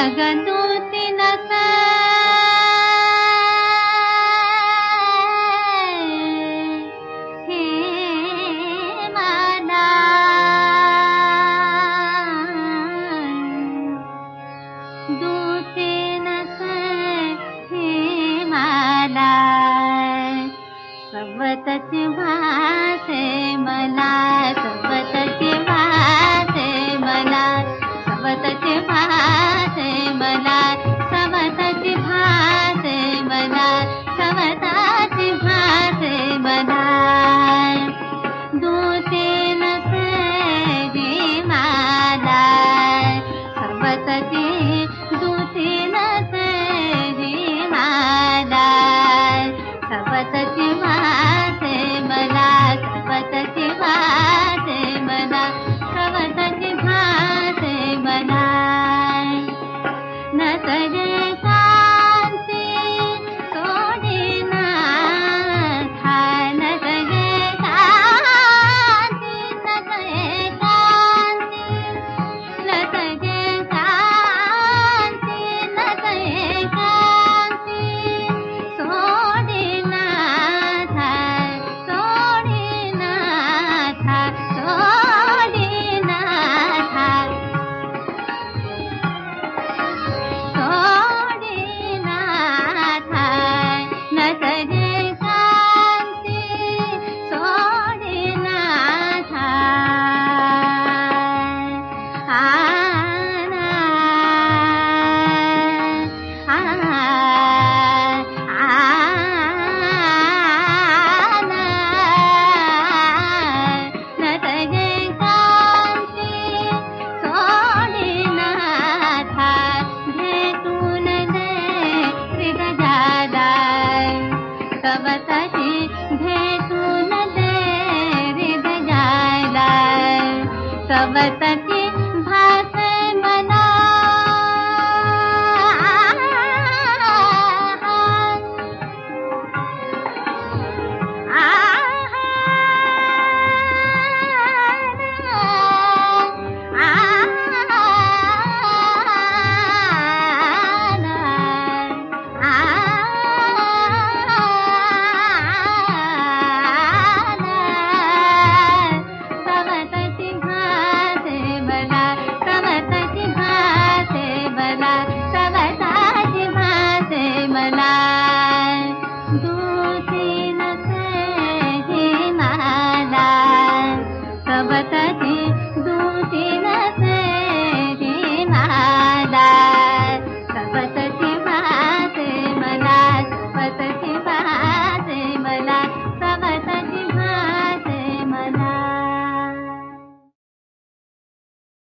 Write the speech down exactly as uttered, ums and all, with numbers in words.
मग दूती नसे हे मला दूती नसे हे मला सोबतची भासे मला सोबतची भासे मला सोबतची भासे मला सोबतची भासे मला सोबतची भासे मला दूती नसे जी मला सोबतची दूती नसे जी मला सोबतची भासे मला सोबतची भासे मला सोबतची भासे मला नसरे कांती सोडीना था नसरे कांती नसरे कांती नसरे कांती नसरे कांती सोडीना था सोडीना था सोडीना था सोडीना था नसरे कांती सोडीना था आना आना नसरे कांती सोडीना था भेटून दे हृदय जाय सोबतची भेटून दे हृदय जाय सोबतची